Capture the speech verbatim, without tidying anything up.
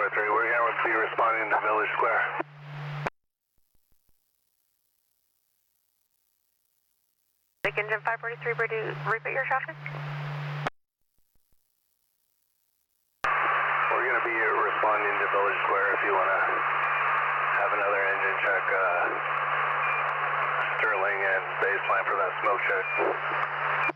five three, we're going to be responding to Village Square. Lake Engine five forty-three, repeat your traffic. We're going to be responding to Village Square if you want to have another engine check. Uh, Sterling and baseline for that smoke check.